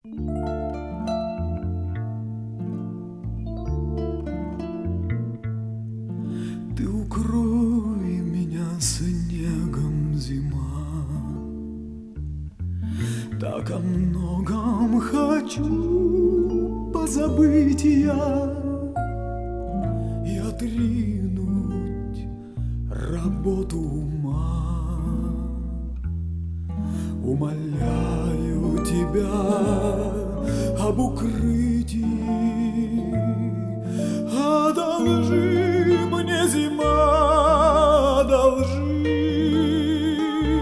Ты укрой меня снегом, зима. Так о многом хочу позабыть я и отринуть работу ума. Умоляю тебя об укрытии, одолжи мне, зима, одолжи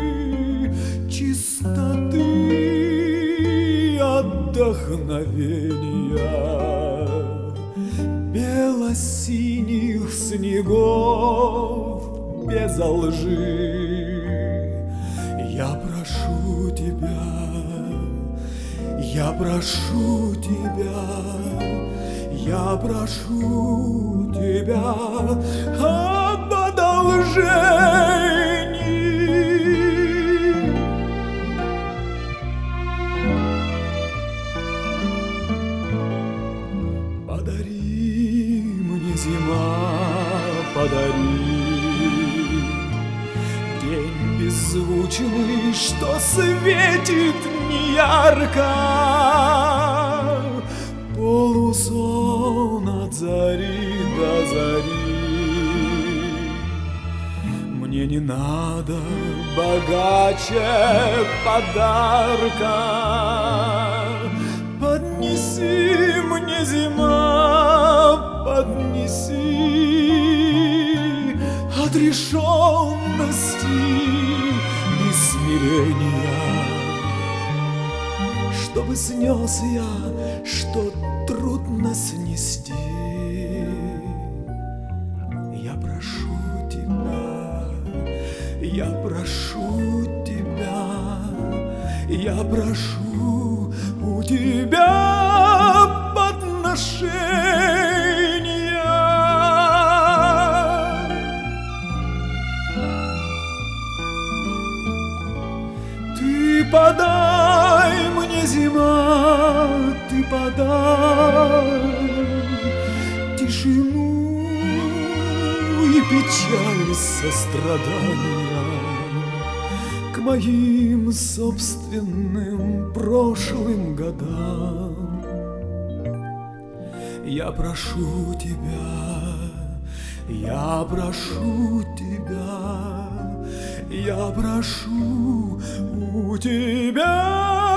чистоты, отдохновения, бело-синих снегов без лжи. Я прошу тебя, я прошу тебя, я прошу тебя об одолжении. Подари мне, зима, подари день беззвучный, что светит неярко, полусон от зари до зари. Мне не надо богаче подарка, поднеси мне, зима, поднеси отрешенности и смирения, чтобы снес я, что трудно снести. Я прошу тебя, я прошу тебя, я прошу у тебя подношения. Ты подай мне, зима, ты подай тишину и печаль сострадания к моим собственным прошлым годам. Я прошу тебя, я прошу тебя, я прошу у тебя